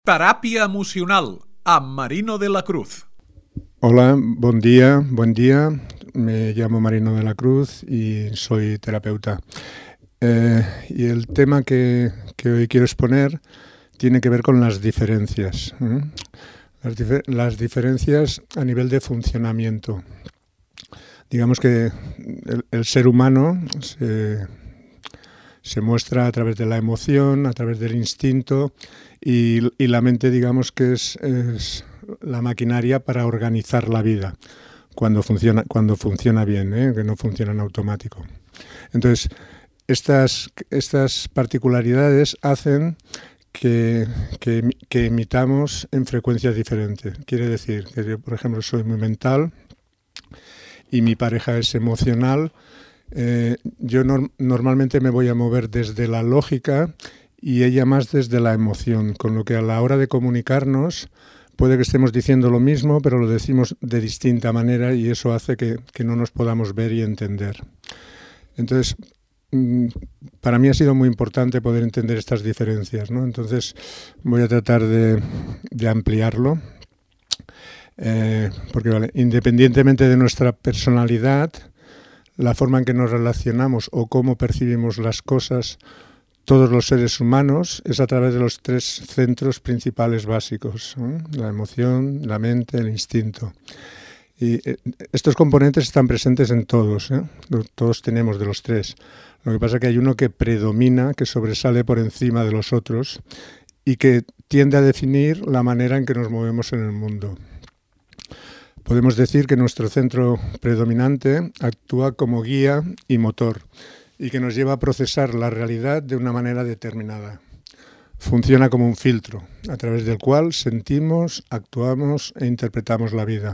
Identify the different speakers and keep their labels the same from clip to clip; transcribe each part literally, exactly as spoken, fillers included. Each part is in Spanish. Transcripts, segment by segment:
Speaker 1: Teràpia emocional amb Marino de la Cruz.
Speaker 2: Hola, buen día, buen día. Me llamo Marino de la Cruz y soy terapeuta. Eh, y el tema que, que hoy quiero exponer tiene que ver con las diferencias. ¿eh? Las, dif- las diferencias a nivel de funcionamiento. Digamos que el, el ser humano se, se muestra a través de la emoción, a través del instinto, y, y la mente, digamos que es, es la maquinaria para organizar la vida cuando funciona, cuando funciona bien, ¿eh? Que no funciona en automático. Entonces, estas, estas particularidades hacen que, que, que emitamos en frecuencias diferentes. Quiere decir que yo, por ejemplo, soy muy mental y mi pareja es emocional. Eh, yo no, normalmente me voy a mover desde la lógica y ella más desde la emoción, con lo que a la hora de comunicarnos puede que estemos diciendo lo mismo, pero lo decimos de distinta manera y eso hace que, que no nos podamos ver y entender. Entonces, para mí ha sido muy importante poder entender estas diferencias, ¿no? Entonces, voy a tratar de, de ampliarlo, eh, porque vale, independientemente de nuestra personalidad, la forma en que nos relacionamos o cómo percibimos las cosas, todos los seres humanos, es a través de los tres centros principales básicos, ¿eh? La emoción, la mente, el instinto. Y eh, estos componentes están presentes en todos, ¿eh? Todos tenemos de los tres. Lo que pasa es que hay uno que predomina, que sobresale por encima de los otros y que tiende a definir la manera en que nos movemos en el mundo. Podemos decir que nuestro centro predominante actúa como guía y motor y que nos lleva a procesar la realidad de una manera determinada. Funciona como un filtro, a través del cual sentimos, actuamos e interpretamos la vida.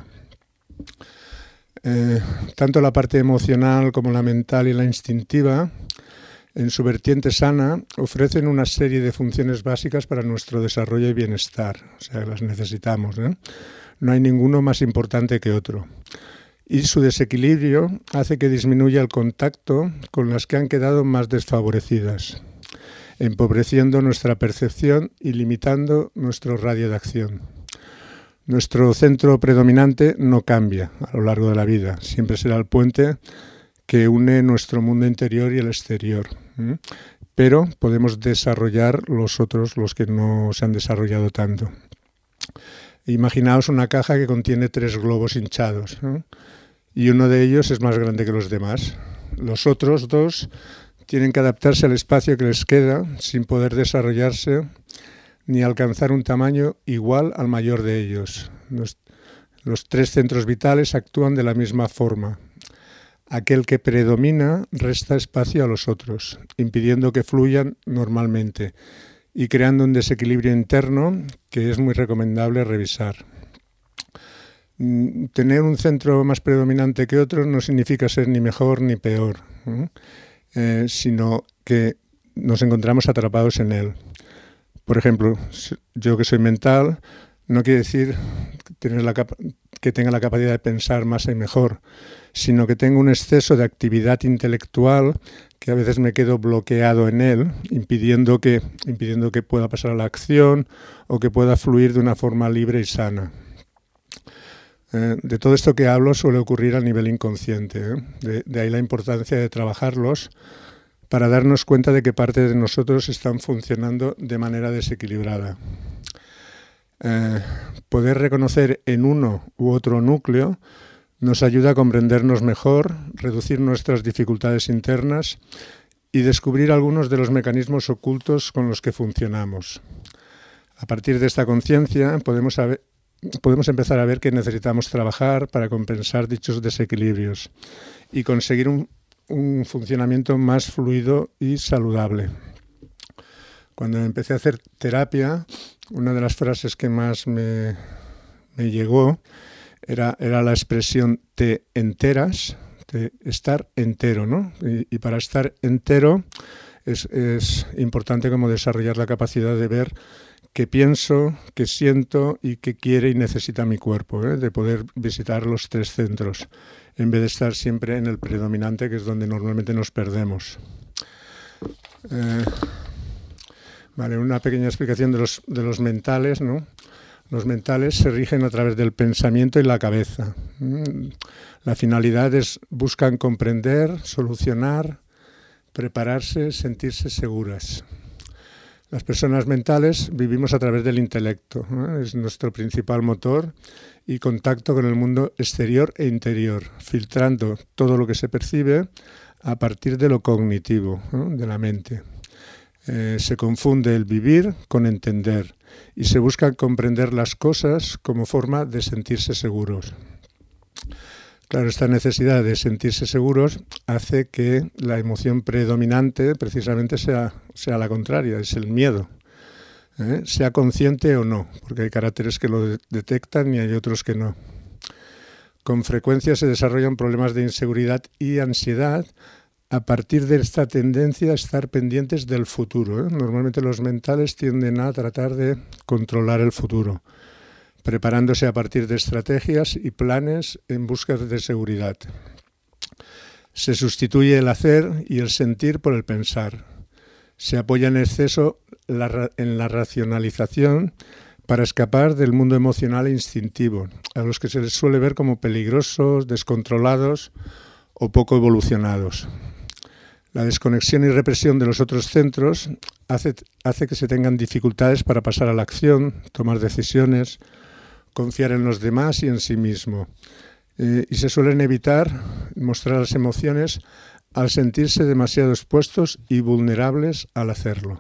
Speaker 2: Eh, tanto la parte emocional como la mental y la instintiva, en su vertiente sana, ofrecen una serie de funciones básicas para nuestro desarrollo y bienestar. O sea, las necesitamos, ¿eh? No hay ninguno más importante que otro. Y su desequilibrio hace que disminuya el contacto con las que han quedado más desfavorecidas, empobreciendo nuestra percepción y limitando nuestro radio de acción. Nuestro centro predominante no cambia a lo largo de la vida, siempre será el puente que une nuestro mundo interior y el exterior. ¿eh? Pero podemos desarrollar los otros, los que no se han desarrollado tanto. Imaginaos una caja que contiene tres globos hinchados, ¿no? Y uno de ellos es más grande que los demás. Los otros dos tienen que adaptarse al espacio que les queda sin poder desarrollarse ni alcanzar un tamaño igual al mayor de ellos. Los, los tres centros vitales actúan de la misma forma. Aquel que predomina resta espacio a los otros, impidiendo que fluyan normalmente y creando un desequilibrio interno que es muy recomendable revisar. Tener un centro más predominante que otro no significa ser ni mejor ni peor, ¿eh? Eh, sino que nos encontramos atrapados en él. Por ejemplo, yo que soy mental, no quiere decir tener la capa- que tenga la capacidad de pensar más y mejor, sino que tengo un exceso de actividad intelectual que a veces me quedo bloqueado en él, impidiendo que, impidiendo que pueda pasar a la acción o que pueda fluir de una forma libre y sana. Eh, de todo esto que hablo suele ocurrir a nivel inconsciente, ¿eh? de, de ahí la importancia de trabajarlos para darnos cuenta de que parte de nosotros están funcionando de manera desequilibrada. Eh, poder reconocer en uno u otro núcleo nos ayuda a comprendernos mejor, reducir nuestras dificultades internas y descubrir algunos de los mecanismos ocultos con los que funcionamos. A partir de esta conciencia podemos, saber, podemos empezar a ver que necesitamos trabajar para compensar dichos desequilibrios y conseguir un, un funcionamiento más fluido y saludable. Cuando empecé a hacer terapia, una de las frases que más me, me llegó Era, era la expresión te enteras, de estar entero, ¿no? Y, y para estar entero es, es importante como desarrollar la capacidad de ver qué pienso, qué siento y qué quiere y necesita mi cuerpo, ¿eh? De poder visitar los tres centros, en vez de estar siempre en el predominante, que es donde normalmente nos perdemos. Eh, Vale, una pequeña explicación de los, de los mentales, ¿no? Los mentales se rigen a través del pensamiento y la cabeza. La finalidad es, buscan comprender, solucionar, prepararse, sentirse seguras. Las personas mentales vivimos a través del intelecto, ¿no? Es nuestro principal motor y contacto con el mundo exterior e interior, filtrando todo lo que se percibe a partir de lo cognitivo, ¿no? De la mente. Eh, se confunde el vivir con entender y se busca comprender las cosas como forma de sentirse seguros. Claro, esta necesidad de sentirse seguros hace que la emoción predominante precisamente sea, sea la contraria, es el miedo. ¿Eh? Sea consciente o no, porque hay caracteres que lo de- detectan y hay otros que no. Con frecuencia se desarrollan problemas de inseguridad y ansiedad a partir de esta tendencia a estar pendientes del futuro, ¿eh? Normalmente los mentales tienden a tratar de controlar el futuro, preparándose a partir de estrategias y planes en busca de seguridad. Se sustituye el hacer y el sentir por el pensar. Se apoya en exceso la ra- en la racionalización para escapar del mundo emocional e instintivo, a los que se les suele ver como peligrosos, descontrolados o poco evolucionados. La desconexión y represión de los otros centros hace, hace que se tengan dificultades para pasar a la acción, tomar decisiones, confiar en los demás y en sí mismo. Eh, y se suelen evitar mostrar las emociones al sentirse demasiado expuestos y vulnerables al hacerlo.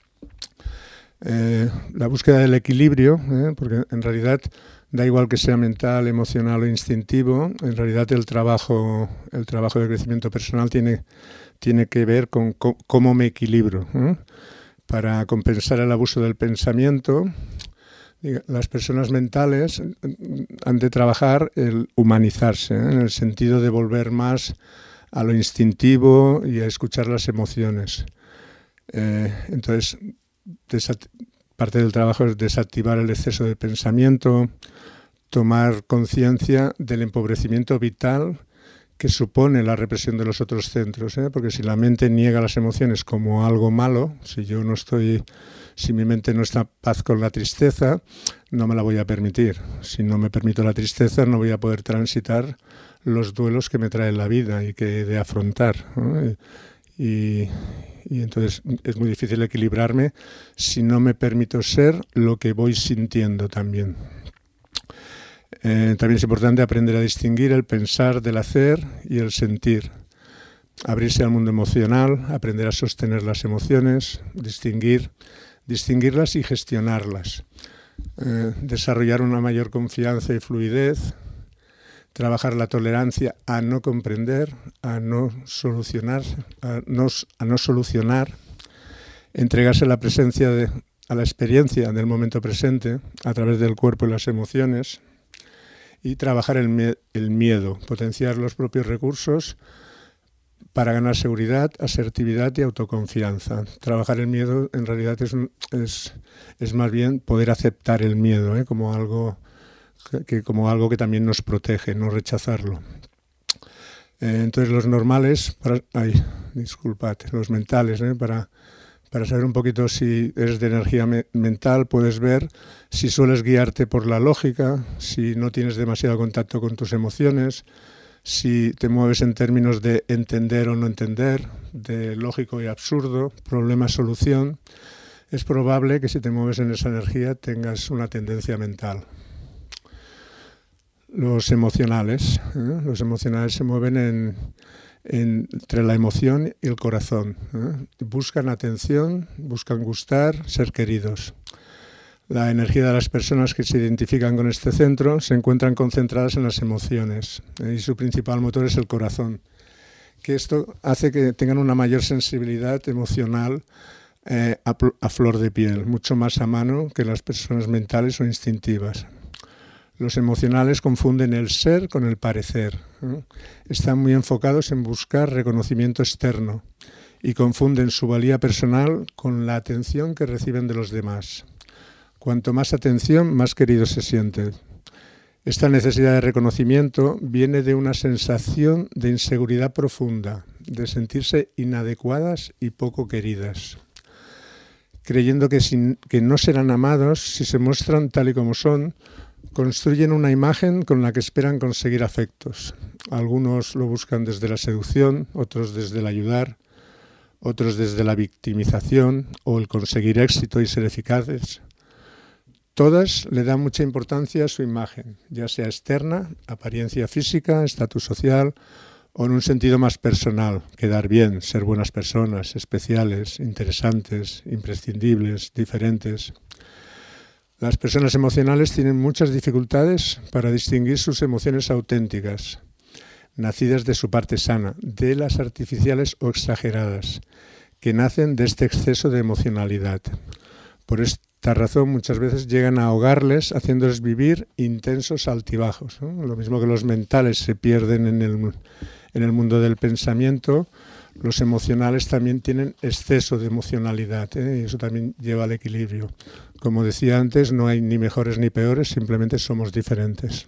Speaker 2: Eh, la búsqueda del equilibrio, eh, porque en realidad da igual que sea mental, emocional o instintivo, en realidad el trabajo, el trabajo de crecimiento personal tiene, tiene que ver con co- cómo me equilibro. ¿eh? Para compensar el abuso del pensamiento, diga, las personas mentales mm, han de trabajar el humanizarse, ¿eh? en el sentido de volver más a lo instintivo y a escuchar las emociones. Eh, entonces, desat- parte del trabajo es desactivar el exceso de pensamiento, tomar conciencia del empobrecimiento vital que supone la represión de los otros centros, ¿eh? Porque si la mente niega las emociones como algo malo, si yo no estoy, si mi mente no está en paz con la tristeza, no me la voy a permitir. Si no me permito la tristeza, no voy a poder transitar los duelos que me trae la vida y que he de afrontar, ¿no? Y, y entonces es muy difícil equilibrarme si no me permito ser lo que voy sintiendo también. Eh, también es importante aprender a distinguir el pensar del hacer y el sentir. Abrirse al mundo emocional, aprender a sostener las emociones, distinguir, distinguirlas y gestionarlas. Eh, desarrollar una mayor confianza y fluidez. Trabajar la tolerancia a no comprender, a no solucionar, a no, a no solucionar. Entregarse a la presencia de, a la experiencia del momento presente a través del cuerpo y las emociones. Y trabajar el, me- el miedo, potenciar los propios recursos para ganar seguridad, asertividad y autoconfianza. Trabajar el miedo en realidad es, un- es, es más bien poder aceptar el miedo, ¿eh? como algo que, que como algo que también nos protege, no rechazarlo. Eh, entonces los normales, para, ay, disculpad, los mentales, ¿eh? para Para saber un poquito si eres de energía me- mental, puedes ver si sueles guiarte por la lógica, si no tienes demasiado contacto con tus emociones, si te mueves en términos de entender o no entender, de lógico y absurdo, problema-solución. Es probable que si te mueves en esa energía tengas una tendencia mental. Los emocionales, ¿eh? Los emocionales se mueven en... entre la emoción y el corazón. ¿eh? Buscan atención, buscan gustar, ser queridos. La energía de las personas que se identifican con este centro se encuentran concentradas en las emociones, ¿eh? y su principal motor es el corazón. Que esto hace que tengan una mayor sensibilidad emocional eh, a, a flor de piel, mucho más a mano que las personas mentales o instintivas. Los emocionales confunden el ser con el parecer. ¿eh? Están muy enfocados en buscar reconocimiento externo y confunden su valía personal con la atención que reciben de los demás. Cuanto más atención, más queridos se sienten. Esta necesidad de reconocimiento viene de una sensación de inseguridad profunda, de sentirse inadecuadas y poco queridas, creyendo que, sin, que no serán amados si se muestran tal y como son, construyen una imagen con la que esperan conseguir afectos. Algunos lo buscan desde la seducción, otros desde el ayudar, otros desde la victimización o el conseguir éxito y ser eficaces. Todas le dan mucha importancia a su imagen, ya sea externa, apariencia física, estatus social o en un sentido más personal, quedar bien, ser buenas personas, especiales, interesantes, imprescindibles, diferentes. Las personas emocionales tienen muchas dificultades para distinguir sus emociones auténticas, nacidas de su parte sana, de las artificiales o exageradas, que nacen de este exceso de emocionalidad. Por esta razón muchas veces llegan a ahogarles haciéndoles vivir intensos altibajos, ¿no? Lo mismo que los mentales se pierden en el, en el mundo del pensamiento, los emocionales también tienen exceso de emocionalidad, ¿eh? Y eso también lleva al equilibrio. Como decía antes, no hay ni mejores ni peores, simplemente somos diferentes.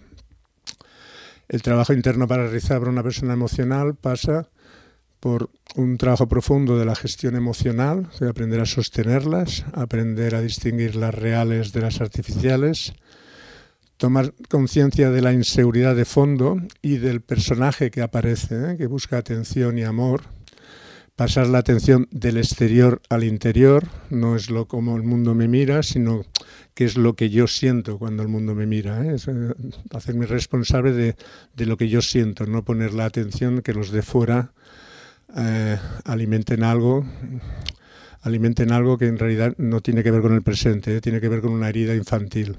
Speaker 2: El trabajo interno para realizar para una persona emocional pasa por un trabajo profundo de la gestión emocional, de aprender a sostenerlas, aprender a distinguir las reales de las artificiales, tomar conciencia de la inseguridad de fondo y del personaje que aparece, ¿eh? que busca atención y amor, pasar la atención del exterior al interior, no es lo como el mundo me mira, sino qué es lo que yo siento cuando el mundo me mira, ¿eh? Es eh, hacerme responsable de, de lo que yo siento, no poner la atención que los de fuera Eh, alimenten algo alimenten algo que en realidad no tiene que ver con el presente, eh, tiene que ver con una herida infantil.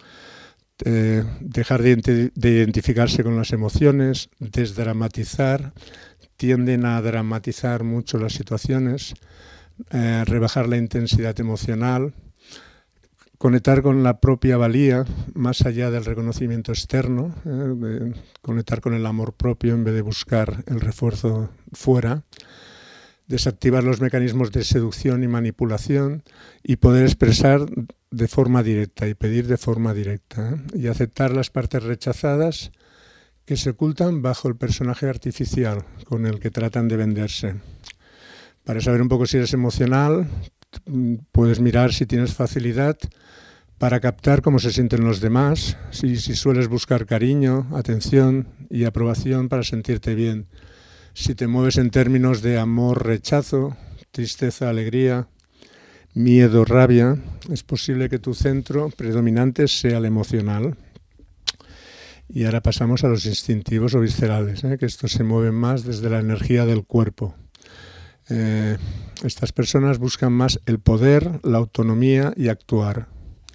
Speaker 2: Eh, dejar de, de identificarse con las emociones, desdramatizar, tienden a dramatizar mucho las situaciones, eh, rebajar la intensidad emocional, conectar con la propia valía más allá del reconocimiento externo, eh, de conectar con el amor propio en vez de buscar el refuerzo fuera, desactivar los mecanismos de seducción y manipulación y poder expresar de forma directa y pedir de forma directa, ¿eh? Y aceptar las partes rechazadas que se ocultan bajo el personaje artificial con el que tratan de venderse. Para saber un poco si eres emocional, puedes mirar si tienes facilidad para captar cómo se sienten los demás, si, si sueles buscar cariño, atención y aprobación para sentirte bien, si te mueves en términos de amor, rechazo, tristeza, alegría, miedo, rabia, es posible que tu centro predominante sea el emocional. Y ahora pasamos a los instintivos o viscerales, ¿eh? que estos se mueven más desde la energía del cuerpo. Eh, estas personas buscan más el poder, la autonomía y actuar.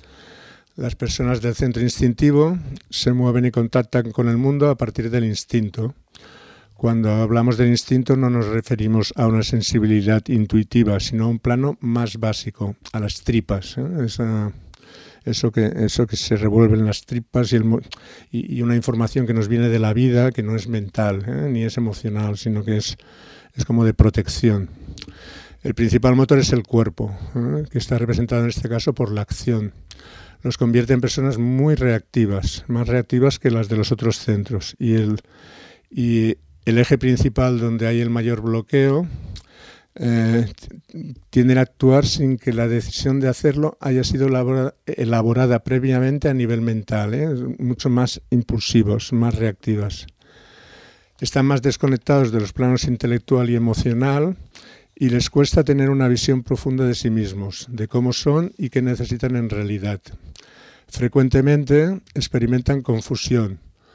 Speaker 2: Las personas del centro instintivo se mueven y contactan con el mundo a partir del instinto. Cuando hablamos del instinto no nos referimos a una sensibilidad intuitiva, sino a un plano más básico, a las tripas, ¿eh? Esa, eso, que, eso que se revuelve en las tripas y, el, y, y una información que nos viene de la vida, que no es mental, ¿eh? ni es emocional, sino que es Es como de protección. El principal motor es el cuerpo, ¿eh? que está representado en este caso por la acción. Los convierte en personas muy reactivas, más reactivas que las de los otros centros. Y el, y el eje principal donde hay el mayor bloqueo eh, tienden a actuar sin que la decisión de hacerlo haya sido elaborada, elaborada previamente a nivel mental, ¿eh? mucho más impulsivos, más reactivas. Están más desconectados de los planos intelectual y emocional y les cuesta tener una visión profunda de sí mismos, de cómo son y qué necesitan en realidad. Frecuentemente experimentan confusión,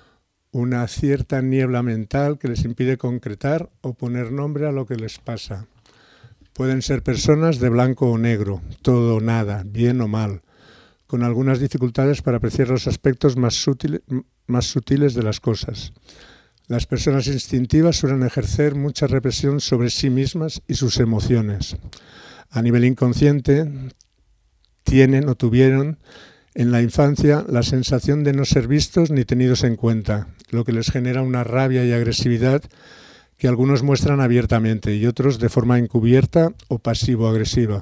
Speaker 2: una cierta niebla mental que les impide concretar o poner nombre a lo que les pasa. Pueden ser personas de blanco o negro, todo o nada, bien o mal, con algunas dificultades para apreciar los aspectos más sutiles, más sutiles de las cosas. Las personas instintivas suelen ejercer mucha represión sobre sí mismas y sus emociones. A nivel inconsciente, tienen o tuvieron en la infancia la sensación de no ser vistos ni tenidos en cuenta, lo que les genera una rabia y agresividad que algunos muestran abiertamente y otros de forma encubierta o pasivo-agresiva.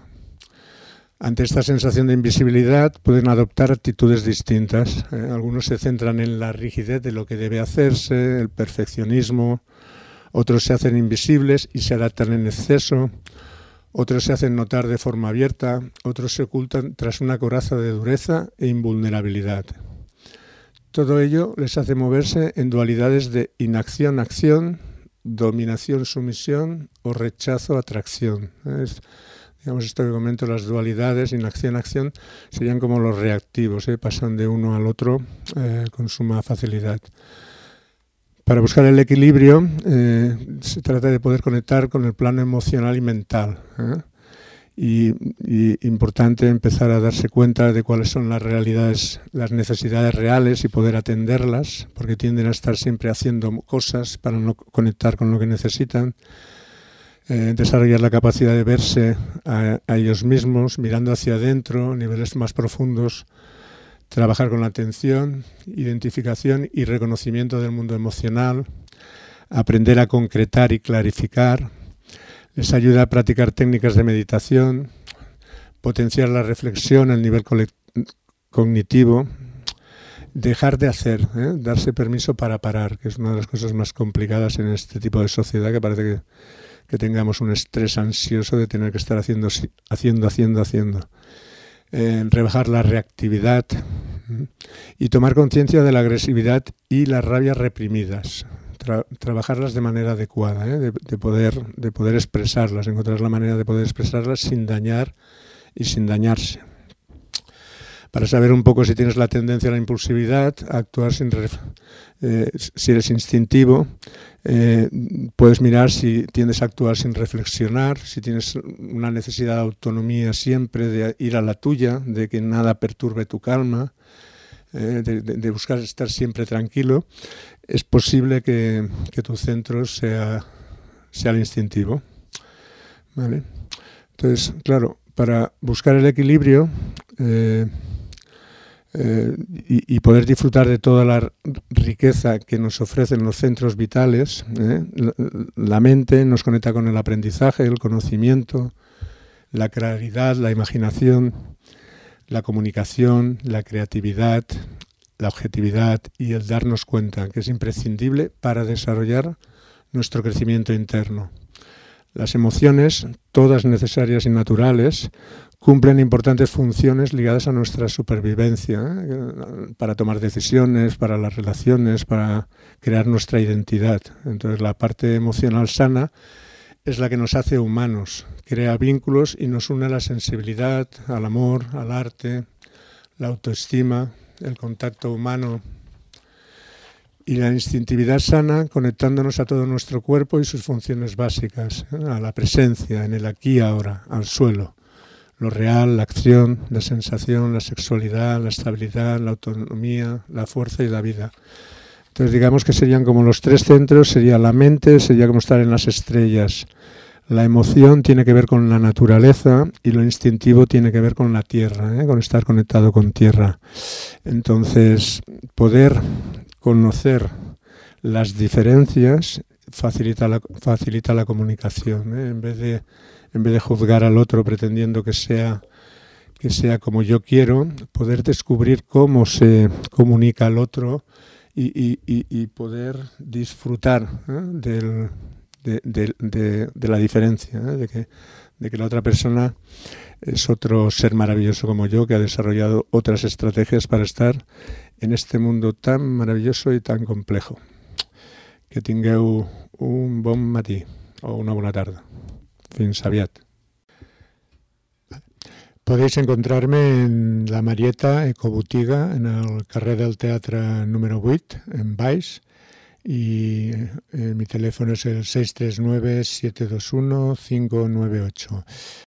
Speaker 2: Ante esta sensación de invisibilidad pueden adoptar actitudes distintas. Eh, algunos se centran en la rigidez de lo que debe hacerse, el perfeccionismo, otros se hacen invisibles y se adaptan en exceso, Otros se hacen notar de forma abierta, otros se ocultan tras una coraza de dureza e invulnerabilidad. Todo ello les hace moverse en dualidades de inacción-acción, dominación-sumisión o rechazo-atracción. Es, digamos, esto que comento, las dualidades, inacción-acción, serían como los reactivos, ¿eh? Pasan de uno al otro eh, con suma facilidad. Para buscar el equilibrio eh, se trata de poder conectar con el plano emocional y mental. ¿eh? Y, y importante empezar a darse cuenta de cuáles son las realidades, las necesidades reales y poder atenderlas, porque tienden a estar siempre haciendo cosas para no conectar con lo que necesitan. Eh, desarrollar la capacidad de verse a, a ellos mismos, mirando hacia adentro, niveles más profundos. Trabajar con la atención, identificación y reconocimiento del mundo emocional, aprender a concretar y clarificar, les ayuda a practicar técnicas de meditación, potenciar la reflexión a nivel cognitivo, dejar de hacer, ¿eh? darse permiso para parar, que es una de las cosas más complicadas en este tipo de sociedad, que parece que, que tengamos un estrés ansioso de tener que estar haciendo, haciendo, haciendo, haciendo. Eh, rebajar la reactividad ¿eh? y tomar conciencia de la agresividad y las rabias reprimidas. Tra- trabajarlas de manera adecuada, ¿eh? de, de, poder, de poder expresarlas, encontrar la manera de poder expresarlas sin dañar y sin dañarse. Para saber un poco si tienes la tendencia a la impulsividad, a actuar sin ref- eh, si eres instintivo, eh, puedes mirar si tiendes a actuar sin reflexionar, si tienes una necesidad de autonomía siempre, de ir a la tuya, de que nada perturbe tu calma, eh, de, de, de buscar estar siempre tranquilo, es posible que, que tu centro sea, sea el instintivo. ¿Vale? Entonces, claro, para buscar el equilibrio eh, eh, y, y poder disfrutar de toda la riqueza que nos ofrecen los centros vitales, eh, la, la mente nos conecta con el aprendizaje, el conocimiento, la claridad, la imaginación, la comunicación, la creatividad, la objetividad y el darnos cuenta, que es imprescindible para desarrollar nuestro crecimiento interno. Las emociones, todas necesarias y naturales, cumplen importantes funciones ligadas a nuestra supervivencia, ¿eh? para tomar decisiones, para las relaciones, para crear nuestra identidad. Entonces, la parte emocional sana es la que nos hace humanos, crea vínculos y nos une a la sensibilidad, al amor, al arte, la autoestima, el contacto humano y la instintividad sana, conectándonos a todo nuestro cuerpo y sus funciones básicas, ¿eh? a la presencia, en el aquí y ahora, al suelo, lo real, la acción, la sensación, la sexualidad, la estabilidad, la autonomía, la fuerza y la vida. Entonces digamos que serían como los tres centros, sería la mente, sería como estar en las estrellas. La emoción tiene que ver con la naturaleza y lo instintivo tiene que ver con la tierra, ¿eh? con estar conectado con tierra. Entonces, poder conocer las diferencias facilita la, facilita la comunicación, ¿eh? en vez de, en vez de juzgar al otro pretendiendo que sea, que sea como yo quiero, poder descubrir cómo se comunica al otro y, y, y, y poder disfrutar ¿eh? del... De, de, de, de la diferencia, ¿eh? de, que, de que la otra persona es otro ser maravilloso como yo, que ha desarrollado otras estrategias para estar en este mundo tan maravilloso y tan complejo. Que tingueu un bon matí o una buena tarde. Fins aviat. Podéis encontrarme en la Marieta Ecobotiga, en el carrer del Teatre número vuit, en Baix, y eh, mi teléfono es el seis tres nueve, siete dos uno, cinco nueve ocho.